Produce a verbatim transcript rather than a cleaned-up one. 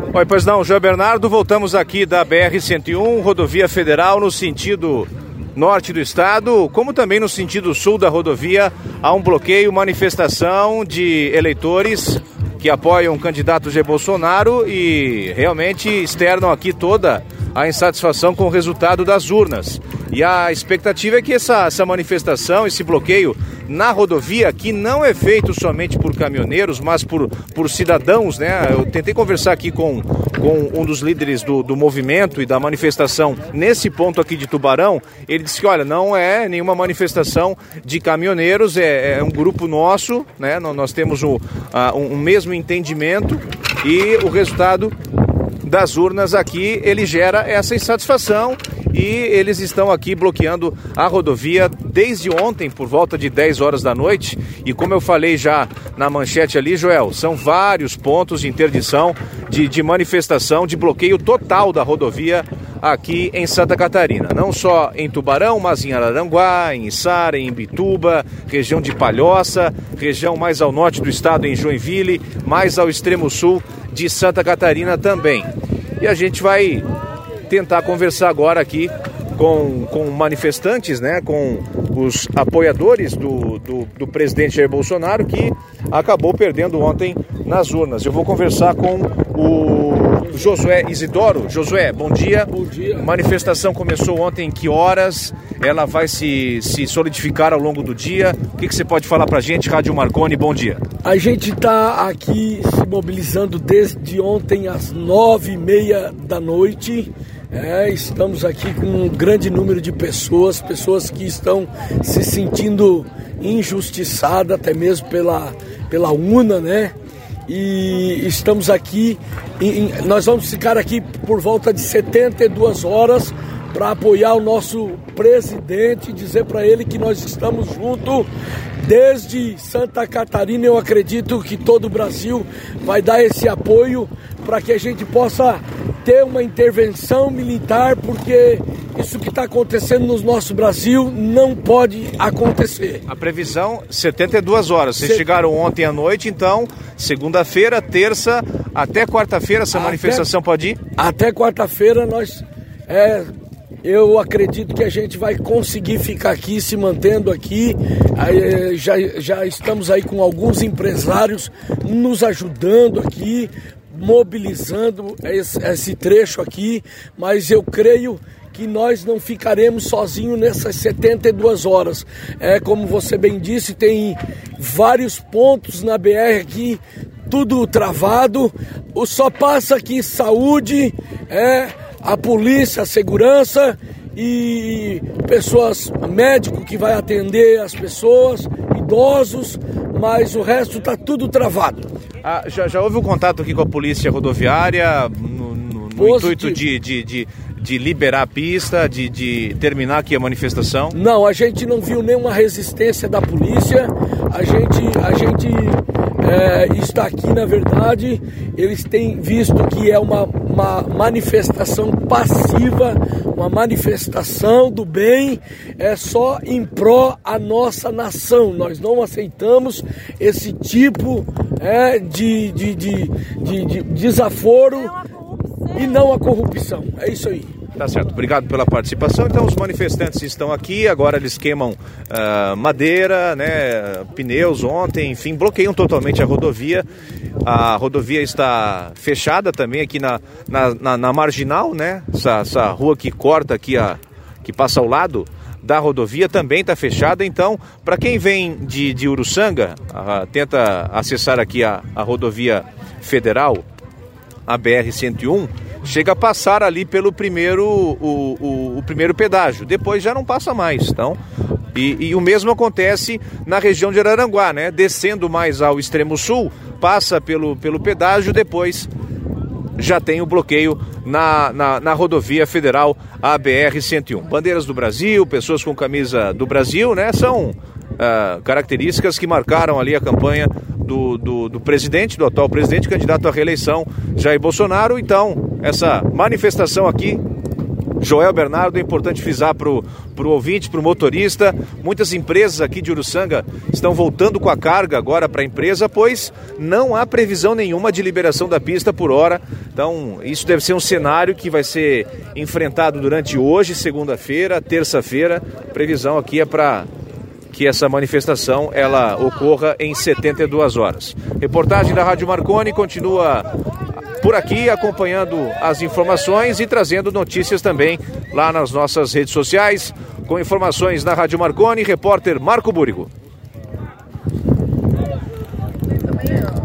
Oi, pois não, João Bernardo, voltamos aqui da B R cento e um, rodovia federal, no sentido norte do estado, como também no sentido sul da rodovia. Há um bloqueio, manifestação de eleitores que apoiam o candidato Jair Bolsonaro e realmente externam aqui toda a insatisfação com o resultado das urnas. E a expectativa é que essa, essa manifestação, esse bloqueio na rodovia, que não é feito somente por caminhoneiros, mas por, por cidadãos, né? Eu tentei conversar aqui com, com um dos líderes do, do movimento e da manifestação nesse ponto aqui de Tubarão. Ele disse que, olha, não é nenhuma manifestação de caminhoneiros, é, é um grupo nosso, né? Nós temos um, um, um mesmo entendimento e o resultado das urnas aqui, ele gera essa insatisfação e eles estão aqui bloqueando a rodovia desde ontem por volta de dez horas da noite e como eu falei já na manchete ali, Joel, são vários pontos de interdição, de, de manifestação, de bloqueio total da rodovia aqui em Santa Catarina, não só em Tubarão, mas em Araranguá, em Içara, em Imbituba, região de Palhoça, região mais ao norte do estado em Joinville, mais ao extremo sul de Santa Catarina também. E a gente vai tentar conversar agora aqui com, com manifestantes, né, com os apoiadores do, do, do presidente Jair Bolsonaro, que acabou perdendo ontem nas urnas. Eu vou conversar com o Josué Isidoro. Josué, bom dia. Bom dia. A manifestação começou ontem, em que horas? Ela vai se, se solidificar ao longo do dia? O que, que você pode falar pra gente? Rádio Marconi, bom dia. A gente está aqui se mobilizando desde ontem às nove e meia da noite. É, estamos aqui com um grande número de pessoas, pessoas que estão se sentindo injustiçadas, até mesmo pela, pela UNA, né? E estamos aqui, em, nós vamos ficar aqui por volta de setenta e duas horas para apoiar o nosso presidente, dizer para ele que nós estamos juntos desde Santa Catarina. Eu acredito que todo o Brasil vai dar esse apoio para que a gente possa ter uma intervenção militar, porque isso que está acontecendo no nosso Brasil não pode acontecer. A previsão, setenta e duas horas. Vocês Se... chegaram ontem à noite, então, segunda-feira, terça, até quarta-feira essa até... manifestação pode ir? Até quarta-feira nós... É... Eu acredito que a gente vai conseguir ficar aqui, se mantendo aqui. Aí, já, já estamos aí com alguns empresários nos ajudando aqui, mobilizando esse, esse trecho aqui, mas eu creio que nós não ficaremos sozinhos nessas setenta e duas horas. É, como você bem disse, tem vários pontos na B R aqui, tudo travado. O só passa aqui saúde, é, a polícia, a segurança e pessoas, médico que vai atender as pessoas, idosos, mas o resto está tudo travado. Ah, já, já houve um contato aqui com a polícia rodoviária no, no, no intuito de, de, de, de liberar a pista, de, de terminar aqui a manifestação? Não, a gente não viu nenhuma resistência da polícia. A gente, a gente é, está aqui, na verdade, eles têm visto que é uma, uma manifestação passiva, uma manifestação do bem, é só em pró a nossa nação. Nós não aceitamos esse tipo é, de, de, de, de, de desaforo e não a corrupção. É isso aí. Tá certo, obrigado pela participação. Então os manifestantes estão aqui, agora eles queimam uh, madeira, né, pneus ontem, enfim, bloqueiam totalmente a rodovia. A rodovia está fechada também aqui na, na, na, na marginal, né? Essa, essa rua que corta aqui, a, que passa ao lado da rodovia também está fechada. Então, para quem vem de, de Uruçanga, uh, tenta acessar aqui a, a rodovia federal, a B R cento e um, chega a passar ali pelo primeiro, o, o, o primeiro pedágio, depois já não passa mais, então, e, e o mesmo acontece na região de Araranguá, né? Descendo mais ao extremo sul, passa pelo, pelo pedágio, depois já tem o bloqueio na, na, na rodovia federal, a B R cento e um. Bandeiras do Brasil, pessoas com camisa do Brasil, né? São uh, características que marcaram ali a campanha Do, do, do presidente, do atual presidente, candidato à reeleição, Jair Bolsonaro. Então, essa manifestação aqui Joel Bernardo, é importante frisar para o ouvinte, para o motorista, muitas empresas aqui de Uruçanga estão voltando com a carga agora para a empresa, pois não há previsão nenhuma de liberação da pista por hora. Então isso deve ser um cenário que vai ser enfrentado durante hoje, segunda-feira, terça-feira. Previsão aqui é para que essa manifestação ela ocorra em setenta e duas horas. Reportagem da Rádio Marconi continua por aqui, acompanhando as informações e trazendo notícias também lá nas nossas redes sociais. Com informações na Rádio Marconi, repórter Marco Búrigo.